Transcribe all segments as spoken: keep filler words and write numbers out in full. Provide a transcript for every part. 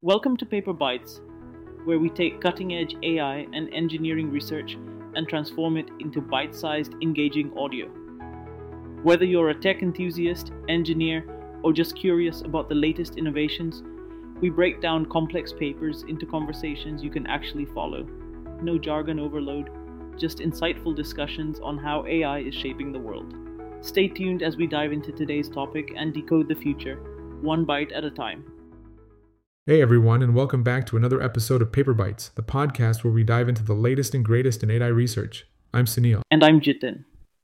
Welcome to Paper Bytes, where we take cutting-edge A I and engineering research and transform it into bite-sized, engaging audio. Whether you're a tech enthusiast, engineer, or just curious about the latest innovations, we break down complex papers into conversations you can actually follow. No jargon overload, just insightful discussions on how A I is shaping the world. Stay tuned as we dive into today's topic and decode the future, one bite at a time. Hey everyone, and welcome back to another episode of Paper Bytes, the podcast where we dive into the latest and greatest in A I research. I'm Sunil. And I'm Jitin.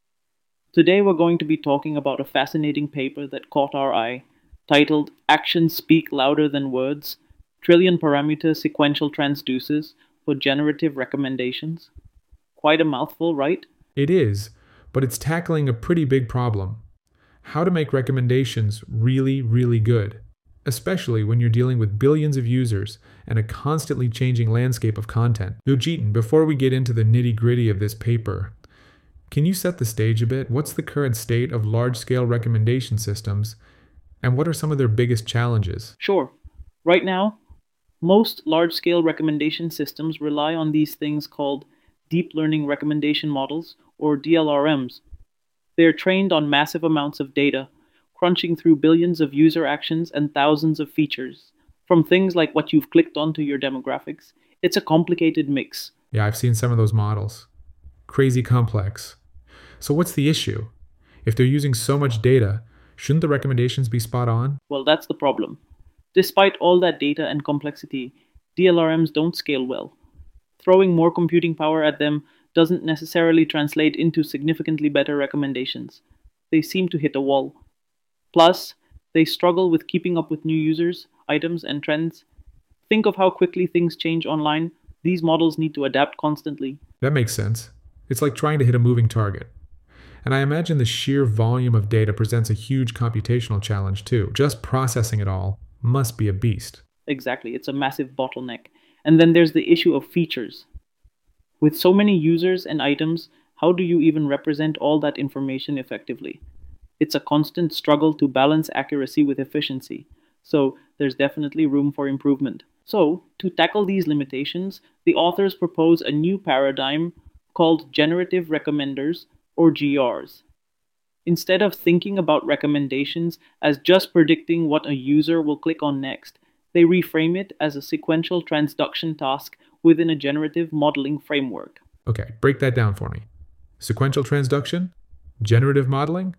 Today we're going to be talking about a fascinating paper that caught our eye, titled Actions Speak Louder Than Words, Trillion Parameter Sequential Transducers for Generative Recommendations. Quite a mouthful, right? It is, but it's tackling a pretty big problem. How to make recommendations really, really good. Especially when you're dealing with billions of users and a constantly changing landscape of content. Now, Jitin, before we get into the nitty-gritty of this paper, can you set the stage a bit? What's the current state of large-scale recommendation systems, and what are some of their biggest challenges? Sure. Right now, most large-scale recommendation systems rely on these things called Deep Learning Recommendation Models, or D L R Ms. They are trained on massive amounts of data, crunching through billions of user actions and thousands of features. From things like what you've clicked onto your demographics, it's a complicated mix. Yeah, I've seen some of those models. Crazy complex. So what's the issue? If they're using so much data, shouldn't the recommendations be spot on? Well, that's the problem. Despite all that data and complexity, D L R Ms don't scale well. Throwing more computing power at them doesn't necessarily translate into significantly better recommendations. They seem to hit a wall. Plus, they struggle with keeping up with new users, items, and trends. Think of how quickly things change online. These models need to adapt constantly. That makes sense. It's like trying to hit a moving target. And I imagine the sheer volume of data presents a huge computational challenge too. Just processing it all must be a beast. Exactly, it's a massive bottleneck. And then there's the issue of features. With so many users and items, how do you even represent all that information effectively? It's a constant struggle to balance accuracy with efficiency, so there's definitely room for improvement. So, to tackle these limitations, the authors propose a new paradigm called Generative Recommenders, or G Rs. Instead of thinking about recommendations as just predicting what a user will click on next, they reframe it as a sequential transduction task within a generative modeling framework. Okay, break that down for me. Sequential transduction? Generative modeling?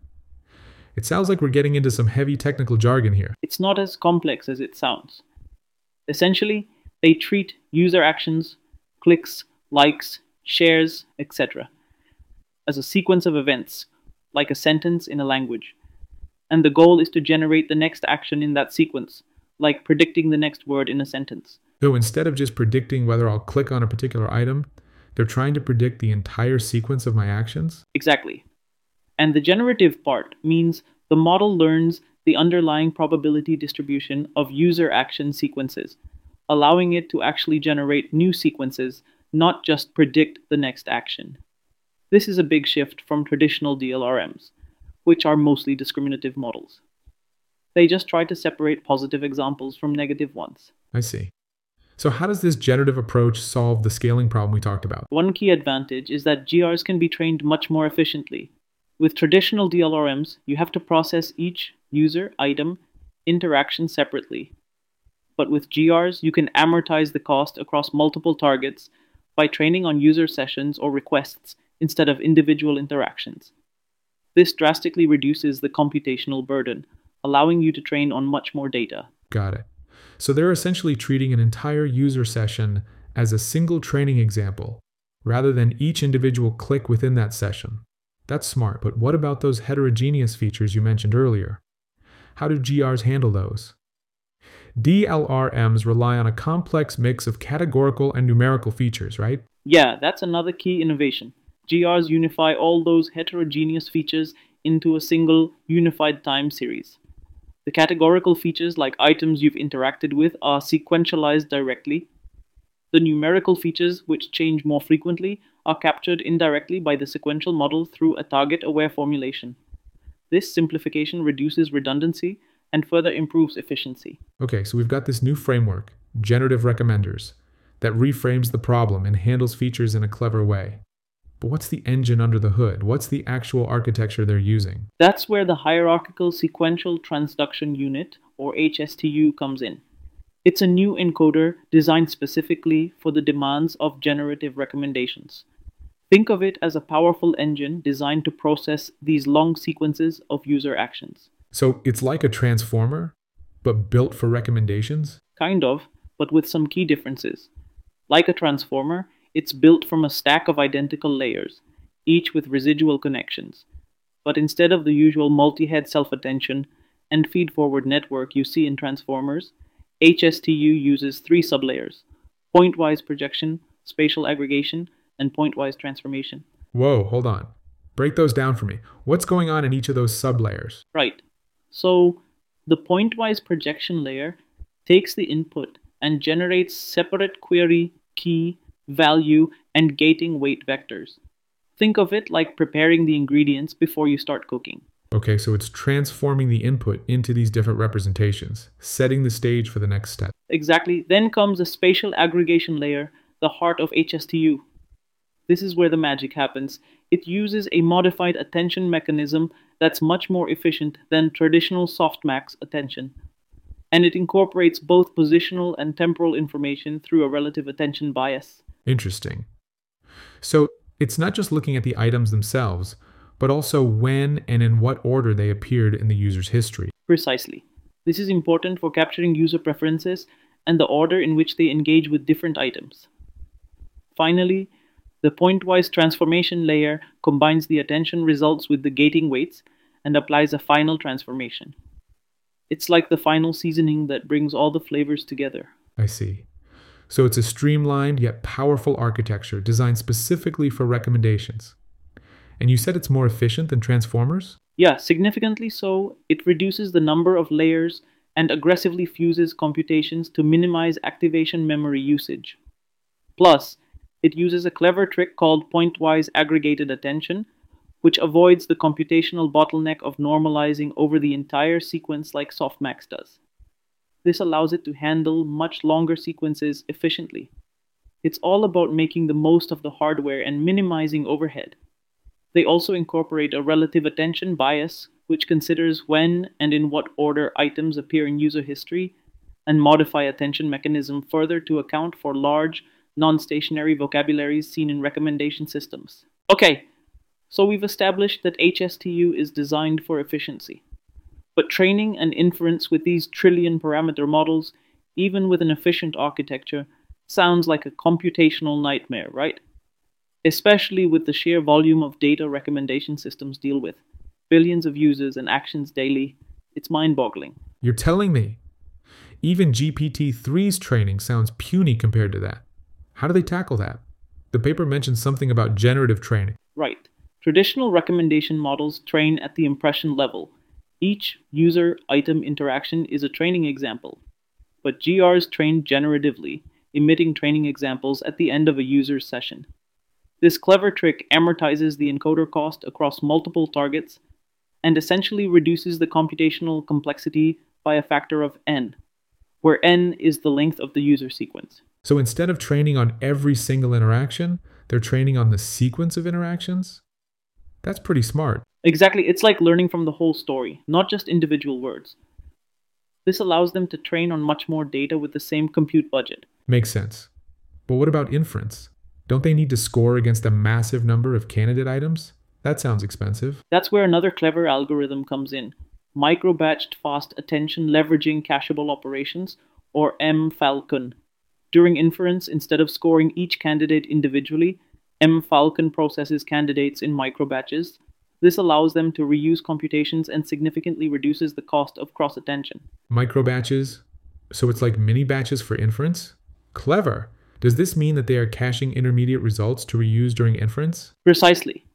It sounds like we're getting into some heavy technical jargon here. It's not as complex as it sounds. Essentially, they treat user actions, clicks, likes, shares, et cetera as a sequence of events, like a sentence in a language. And the goal is to generate the next action in that sequence, like predicting the next word in a sentence. So instead of just predicting whether I'll click on a particular item, they're trying to predict the entire sequence of my actions? Exactly. And the generative part means the model learns the underlying probability distribution of user action sequences, allowing it to actually generate new sequences, not just predict the next action. This is a big shift from traditional D L R Ms, which are mostly discriminative models. They just try to separate positive examples from negative ones. I see. So how does this generative approach solve the scaling problem we talked about? One key advantage is that G Rs can be trained much more efficiently. With traditional D L R Ms, you have to process each user, item, interaction separately. But with G Rs, you can amortize the cost across multiple targets by training on user sessions or requests instead of individual interactions. This drastically reduces the computational burden, allowing you to train on much more data. Got it. So they're essentially treating an entire user session as a single training example, rather than each individual click within that session. That's smart, but what about those heterogeneous features you mentioned earlier? How do G Rs handle those? D L R Ms rely on a complex mix of categorical and numerical features, right? Yeah, that's another key innovation. G Rs unify all those heterogeneous features into a single unified time series. The categorical features like items you've interacted with are sequentialized directly. The numerical features, which change more frequently, are captured indirectly by the sequential model through a target-aware formulation. This simplification reduces redundancy and further improves efficiency. Okay, so we've got this new framework, generative recommenders, that reframes the problem and handles features in a clever way. But what's the engine under the hood? What's the actual architecture they're using? That's where the Hierarchical Sequential Transduction Unit, or H S T U, comes in. It's a new encoder designed specifically for the demands of generative recommendations. Think of it as a powerful engine designed to process these long sequences of user actions. So it's like a transformer, but built for recommendations? Kind of, but with some key differences. Like a transformer, it's built from a stack of identical layers, each with residual connections. But instead of the usual multi-head self-attention and feed-forward network you see in transformers, H S T U uses three sublayers: pointwise projection, spatial aggregation, and pointwise transformation. Whoa, hold on. Break those down for me. What's going on in each of those sublayers? Right. So, the pointwise projection layer takes the input and generates separate query, key, value, and gating weight vectors. Think of it like preparing the ingredients before you start cooking. Okay, so it's transforming the input into these different representations, setting the stage for the next step. Exactly. Then comes the spatial aggregation layer, the heart of H S T U. This is where the magic happens. It uses a modified attention mechanism that's much more efficient than traditional softmax attention. And it incorporates both positional and temporal information through a relative attention bias. Interesting. So it's not just looking at the items themselves, but also when and in what order they appeared in the user's history. Precisely. This is important for capturing user preferences and the order in which they engage with different items. Finally, the pointwise transformation layer combines the attention results with the gating weights and applies a final transformation. It's like the final seasoning that brings all the flavors together. I see. So it's a streamlined yet powerful architecture designed specifically for recommendations. And you said it's more efficient than transformers? Yeah, significantly so. It reduces the number of layers and aggressively fuses computations to minimize activation memory usage. Plus, it uses a clever trick called pointwise aggregated attention, which avoids the computational bottleneck of normalizing over the entire sequence like softmax does. This allows it to handle much longer sequences efficiently. It's all about making the most of the hardware and minimizing overhead. They also incorporate a relative attention bias, which considers when and in what order items appear in user history, and modify attention mechanism further to account for large, non-stationary vocabularies seen in recommendation systems. Okay, so we've established that H S T U is designed for efficiency. But training and inference with these trillion parameter models, even with an efficient architecture, sounds like a computational nightmare, right? Especially with the sheer volume of data recommendation systems deal with. Billions of users and actions daily. It's mind-boggling. You're telling me? Even G P T three's training sounds puny compared to that. How do they tackle that? The paper mentions something about generative training. Right. Traditional recommendation models train at the impression level. Each user-item interaction is a training example. But G Rs train generatively, emitting training examples at the end of a user's session. This clever trick amortizes the encoder cost across multiple targets and essentially reduces the computational complexity by a factor of n, where n is the length of the user sequence. So instead of training on every single interaction, they're training on the sequence of interactions? That's pretty smart. Exactly, it's like learning from the whole story, not just individual words. This allows them to train on much more data with the same compute budget. Makes sense. But what about inference? Don't they need to score against a massive number of candidate items? That sounds expensive. That's where another clever algorithm comes in. Micro-batched fast attention leveraging cacheable operations, or M Falcon. During inference, instead of scoring each candidate individually, M Falcon processes candidates in micro-batches. This allows them to reuse computations and significantly reduces the cost of cross-attention. Micro batches? So it's like mini batches for inference? Clever. Does this mean that they are caching intermediate results to reuse during inference? Precisely.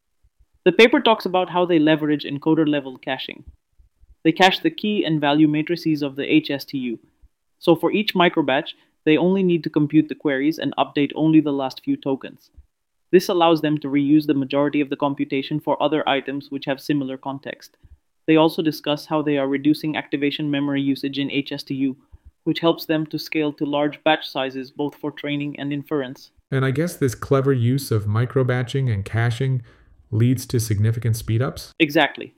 The paper talks about how they leverage encoder-level caching. They cache the key and value matrices of the H S T U. So for each microbatch, they only need to compute the queries and update only the last few tokens. This allows them to reuse the majority of the computation for other items which have similar context. They also discuss how they are reducing activation memory usage in H S T U, which helps them to scale to large batch sizes both for training and inference. And I guess this clever use of microbatching and caching leads to significant speedups? Exactly.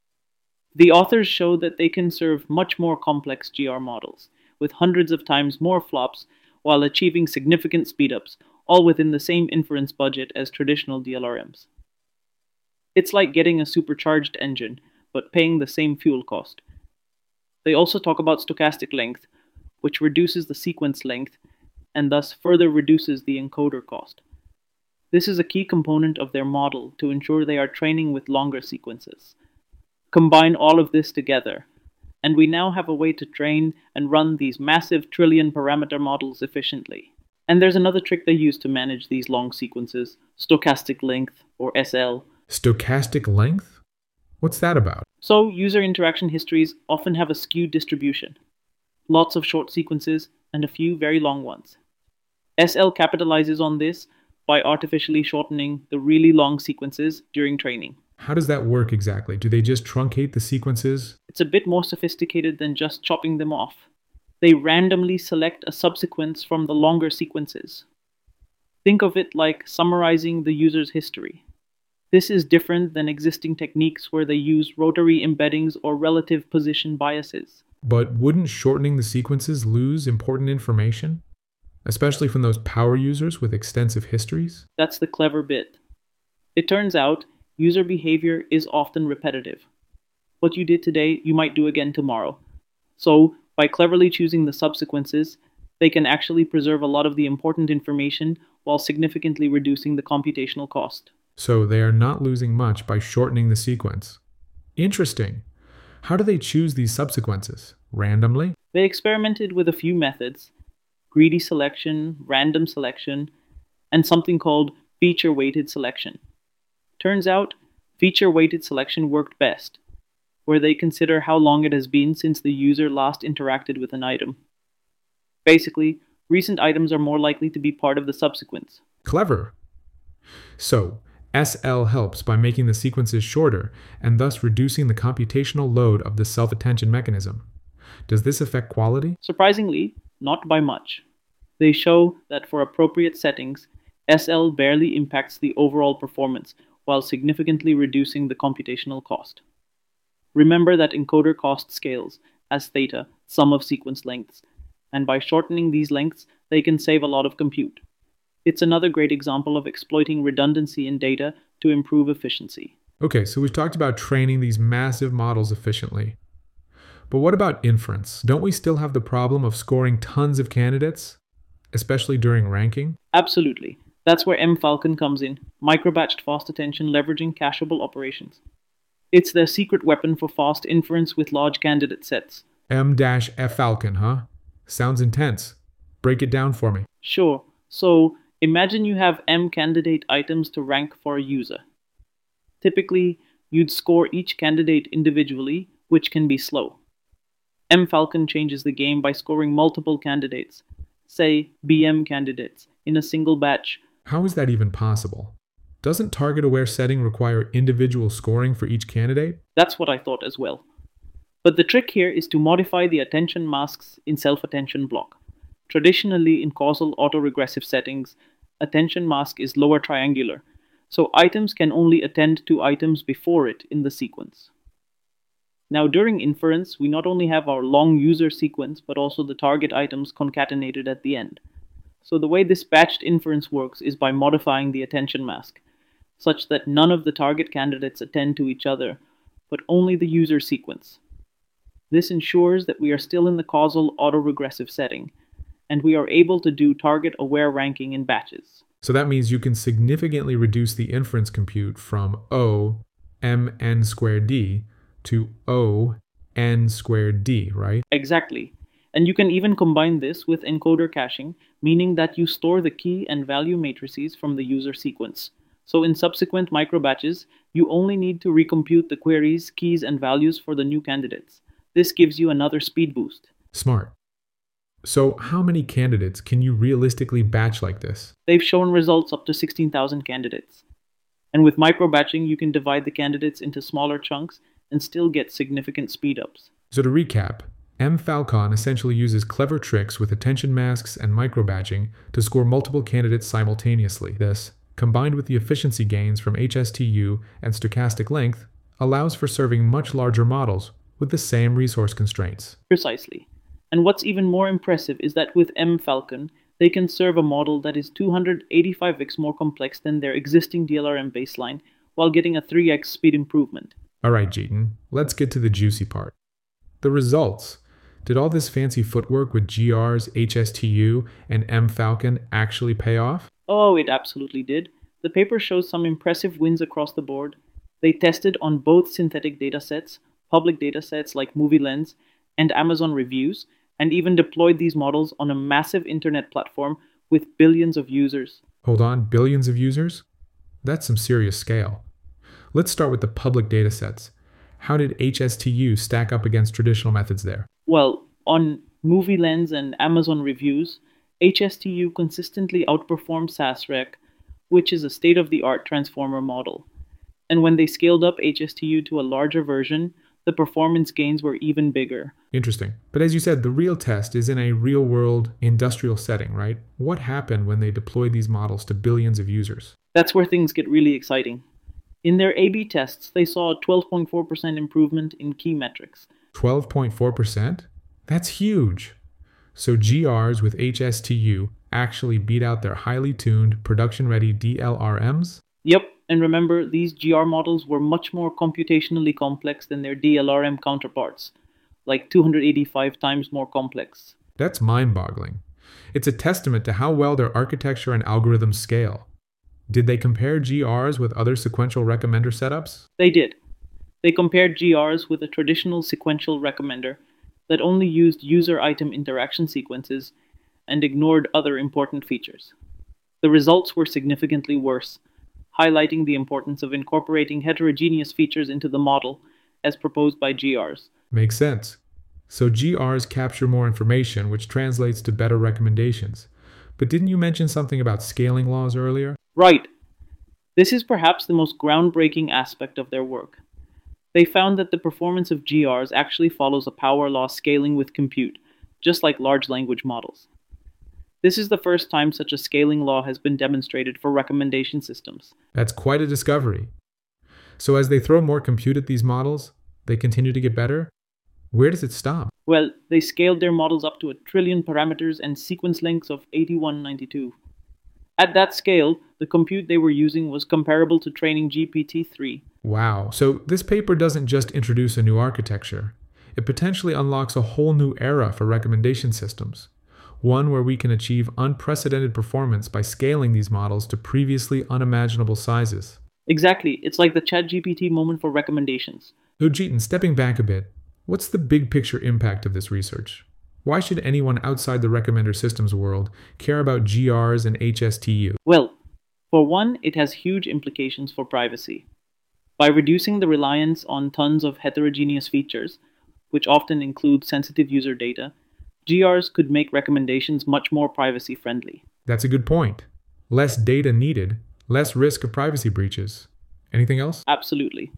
The authors show that they can serve much more complex G R models, with hundreds of times more flops, while achieving significant speedups, all within the same inference budget as traditional D L R Ms. It's like getting a supercharged engine, but paying the same fuel cost. They also talk about stochastic length, which reduces the sequence length and thus further reduces the encoder cost. This is a key component of their model to ensure they are training with longer sequences. Combine all of this together, and we now have a way to train and run these massive trillion parameter models efficiently. And there's another trick they use to manage these long sequences, stochastic length, or S L. Stochastic length? What's that about? So, user interaction histories often have a skewed distribution. Lots of short sequences and a few very long ones. S L capitalizes on this by artificially shortening the really long sequences during training. How does that work exactly? Do they just truncate the sequences? It's a bit more sophisticated than just chopping them off. They randomly select a subsequence from the longer sequences. Think of it like summarizing the user's history. This is different than existing techniques where they use rotary embeddings or relative position biases. But wouldn't shortening the sequences lose important information? Especially from those power users with extensive histories? That's the clever bit. It turns out, user behavior is often repetitive. What you did today, you might do again tomorrow. So, by cleverly choosing the subsequences, they can actually preserve a lot of the important information while significantly reducing the computational cost. So they are not losing much by shortening the sequence. Interesting. How do they choose these subsequences? Randomly? They experimented with a few methods: greedy selection, random selection, and something called feature-weighted selection. Turns out, feature-weighted selection worked best, where they consider how long it has been since the user last interacted with an item. Basically, recent items are more likely to be part of the subsequence. Clever. So, S L helps by making the sequences shorter and thus reducing the computational load of the self-attention mechanism. Does this affect quality? Surprisingly, not by much. They show that for appropriate settings, S L barely impacts the overall performance while significantly reducing the computational cost. Remember that encoder cost scales as theta, sum of sequence lengths, and by shortening these lengths, they can save a lot of compute. It's another great example of exploiting redundancy in data to improve efficiency. Okay, so we've talked about training these massive models efficiently. But what about inference? Don't we still have the problem of scoring tons of candidates, especially during ranking? Absolutely. That's where mFalcon comes in, microbatched fast attention leveraging cacheable operations. It's their secret weapon for fast inference with large candidate sets. M-Falcon, huh? Sounds intense. Break it down for me. Sure. So, imagine you have M candidate items to rank for a user. Typically, you'd score each candidate individually, which can be slow. mFalcon changes the game by scoring multiple candidates, say B M candidates, in a single batch. How is that even possible? Doesn't target-aware setting require individual scoring for each candidate? That's what I thought as well. But the trick here is to modify the attention masks in self-attention block. Traditionally, in causal autoregressive settings, attention mask is lower triangular, so items can only attend to items before it in the sequence. Now, during inference, we not only have our long user sequence, but also the target items concatenated at the end. So the way this batched inference works is by modifying the attention mask, such that none of the target candidates attend to each other, but only the user sequence. This ensures that we are still in the causal autoregressive setting, and we are able to do target-aware ranking in batches. So that means you can significantly reduce the inference compute from O, M n squared d, to O, n squared d, right? Exactly. And you can even combine this with encoder caching, meaning that you store the key and value matrices from the user sequence. So in subsequent microbatches, you only need to recompute the queries, keys, and values for the new candidates. This gives you another speed boost. Smart. So how many candidates can you realistically batch like this? They've shown results up to sixteen thousand candidates. And with microbatching, you can divide the candidates into smaller chunks and still get significant speedups. So to recap, mFalcon essentially uses clever tricks with attention masks and microbatching to score multiple candidates simultaneously. This, combined with the efficiency gains from H S T U and stochastic length, allows for serving much larger models with the same resource constraints. Precisely. And what's even more impressive is that with mFalcon, they can serve a model that is two hundred eighty-five x more complex than their existing D L R M baseline, while getting a three x speed improvement. Alright, Jeetan, let's get to the juicy part. The results. Did all this fancy footwork with G Rs, H S T U, and mFalcon actually pay off? Oh, it absolutely did. The paper shows some impressive wins across the board. They tested on both synthetic datasets, public datasets like MovieLens, and Amazon reviews, and even deployed these models on a massive internet platform with billions of users. Hold on, billions of users? That's some serious scale. Let's start with the public datasets. How did H S T U stack up against traditional methods there? Well, on MovieLens and Amazon reviews, H S T U consistently outperformed SASREC, which is a state-of-the-art transformer model. And when they scaled up H S T U to a larger version, the performance gains were even bigger. Interesting. But as you said, the real test is in a real-world industrial setting, right? What happened when they deployed these models to billions of users? That's where things get really exciting. In their A B tests, they saw a twelve point four percent improvement in key metrics. twelve point four percent? That's huge. So G Rs with H S T U actually beat out their highly tuned, production-ready D L R Ms? Yep, and remember, these G R models were much more computationally complex than their D L R M counterparts, like two hundred eighty-five times more complex. That's mind-boggling. It's a testament to how well their architecture and algorithms scale. Did they compare G Rs with other sequential recommender setups? They did. They compared G Rs with a traditional sequential recommender that only used user item interaction sequences and ignored other important features. The results were significantly worse, highlighting the importance of incorporating heterogeneous features into the model as proposed by G Rs. Makes sense. So G Rs capture more information, which translates to better recommendations. But didn't you mention something about scaling laws earlier? Right. This is perhaps the most groundbreaking aspect of their work. They found that the performance of G Rs actually follows a power law scaling with compute, just like large language models. This is the first time such a scaling law has been demonstrated for recommendation systems. That's quite a discovery. So as they throw more compute at these models, they continue to get better? Where does it stop? Well, they scaled their models up to a trillion parameters and sequence lengths of eighty-one ninety-two. At that scale, the compute they were using was comparable to training G P T three. Wow, so this paper doesn't just introduce a new architecture. It potentially unlocks a whole new era for recommendation systems. One where we can achieve unprecedented performance by scaling these models to previously unimaginable sizes. Exactly, it's like the ChatGPT moment for recommendations. So Jeetan, stepping back a bit, what's the big picture impact of this research? Why should anyone outside the recommender systems world care about G Rs and H S T U? Well, for one, it has huge implications for privacy. By reducing the reliance on tons of heterogeneous features, which often include sensitive user data, G Rs could make recommendations much more privacy-friendly. That's a good point. Less data needed, less risk of privacy breaches. Anything else? Absolutely.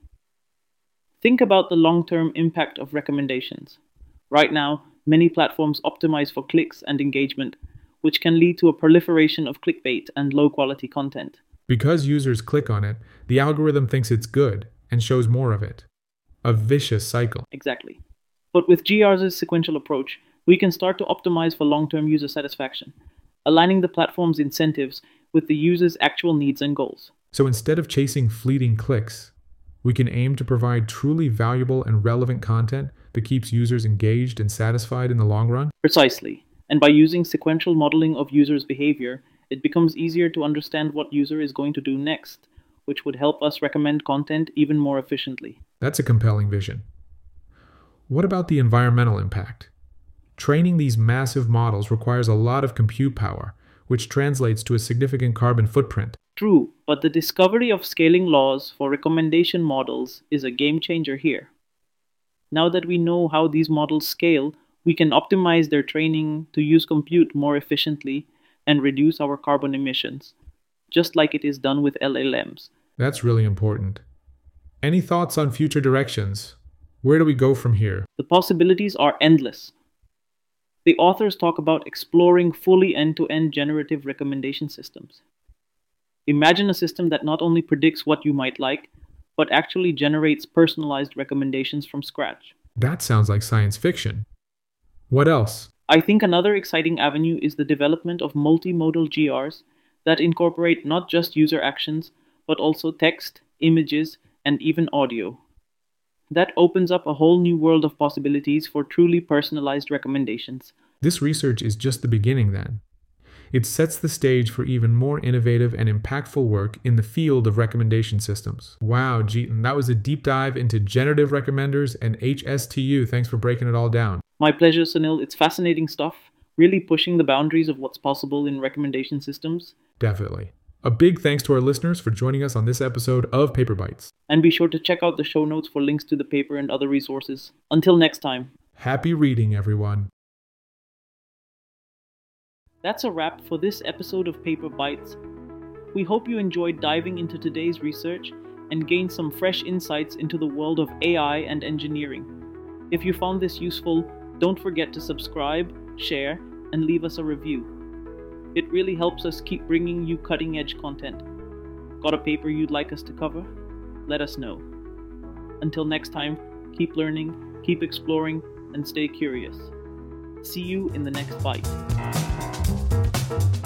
Think about the long-term impact of recommendations. Right now, many platforms optimize for clicks and engagement, which can lead to a proliferation of clickbait and low-quality content. Because users click on it, the algorithm thinks it's good and shows more of it. A vicious cycle. Exactly. But with G Rs' sequential approach, we can start to optimize for long-term user satisfaction, aligning the platform's incentives with the user's actual needs and goals. So instead of chasing fleeting clicks, we can aim to provide truly valuable and relevant content that keeps users engaged and satisfied in the long run? Precisely. And by using sequential modeling of users' behavior, it becomes easier to understand what user is going to do next, which would help us recommend content even more efficiently. That's a compelling vision. What about the environmental impact? Training these massive models requires a lot of compute power, which translates to a significant carbon footprint. True, but the discovery of scaling laws for recommendation models is a game changer here. Now that we know how these models scale, we can optimize their training to use compute more efficiently and reduce our carbon emissions, just like it is done with L L Ms. That's really important. Any thoughts on future directions? Where do we go from here? The possibilities are endless. The authors talk about exploring fully end-to-end generative recommendation systems. Imagine a system that not only predicts what you might like, but actually generates personalized recommendations from scratch. That sounds like science fiction. What else? I think another exciting avenue is the development of multimodal G Rs that incorporate not just user actions, but also text, images, and even audio. That opens up a whole new world of possibilities for truly personalized recommendations. This research is just the beginning then. It sets the stage for even more innovative and impactful work in the field of recommendation systems. Wow, Jeetan, that was a deep dive into generative recommenders and H S T U. Thanks for breaking it all down. My pleasure, Sunil. It's fascinating stuff, really pushing the boundaries of what's possible in recommendation systems. Definitely. A big thanks to our listeners for joining us on this episode of Paper Bites. And be sure to check out the show notes for links to the paper and other resources. Until next time. Happy reading, everyone. That's a wrap for this episode of Paper Bites. We hope you enjoyed diving into today's research and gained some fresh insights into the world of A I and engineering. If you found this useful, don't forget to subscribe, share, and leave us a review. It really helps us keep bringing you cutting-edge content. Got a paper you'd like us to cover? Let us know. Until next time, keep learning, keep exploring, and stay curious. See you in the next bite.